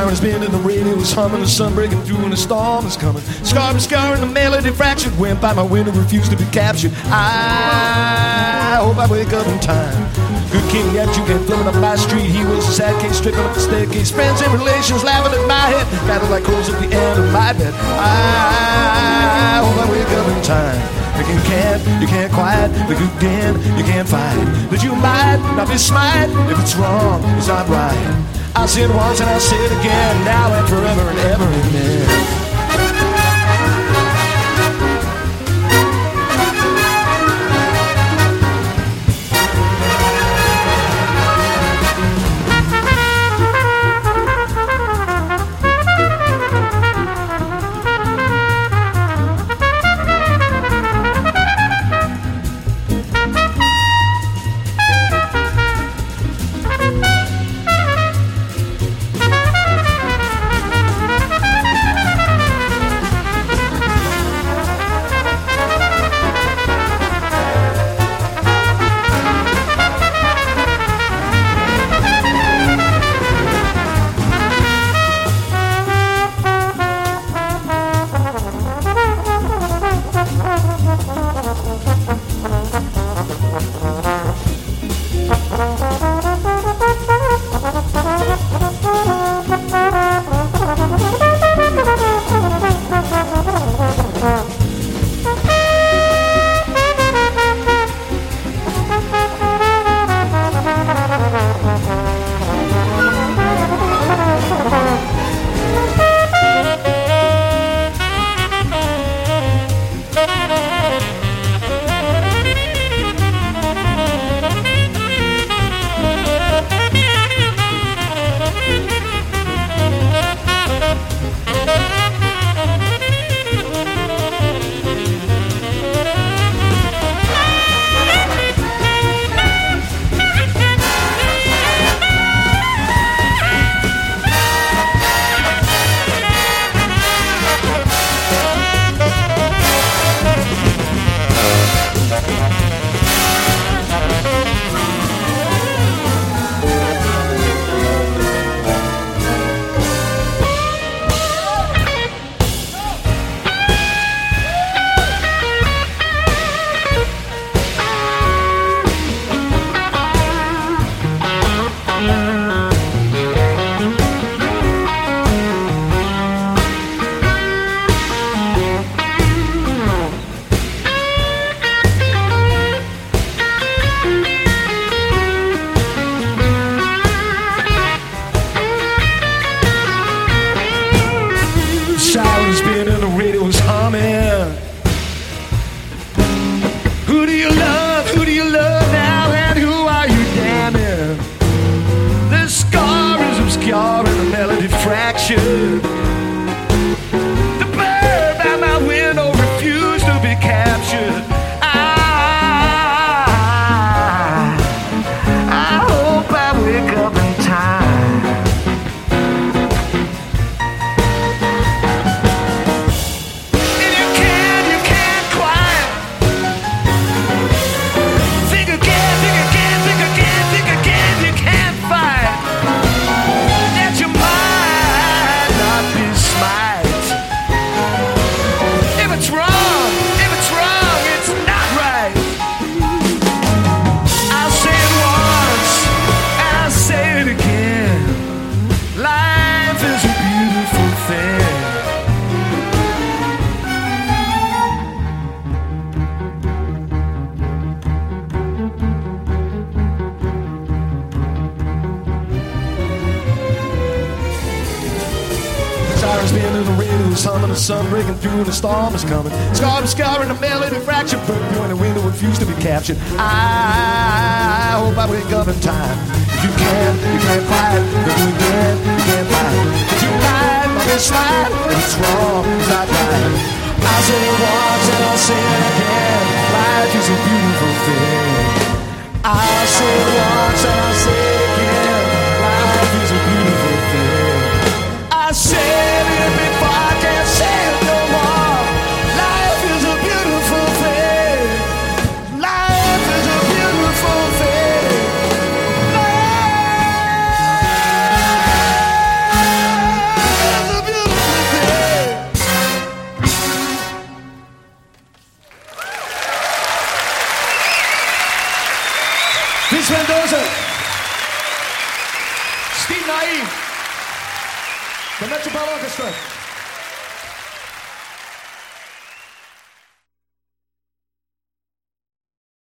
Sirens been in the radio, it's humming, the sun breaking through and a storm is coming. Scarring the melody fractured, went by my window, refused to be captured. I hope I wake up in time. Good King Neptune came flipping up my street. He was a sad case, stripping up the staircase. Friends and relations laughing at my head, gathered like crows at the end of my bed. I hope I wake up in time. Like you can't quiet. Like you can, you can't fight. But you might not be smart if it's wrong, it's not right. I'll say it once and I'll say it again, now and forever and ever, amen. The sun breaking through and the storm is coming. Scarring the melody fractured, burning in the window, refused to be captured. I hope I wake up in time. If you can't fight. If you can't fight. If you might not be smart, if it's wrong, it's not right. I'll say it once and I'll say it again. Life is a beautiful thing. I'll say it once and I'll say it again. Life is a beautiful thing. I said it before, I can't say it no more. Life is a beautiful thing. Life is a beautiful thing. Life. The Metropolitan Orchestra.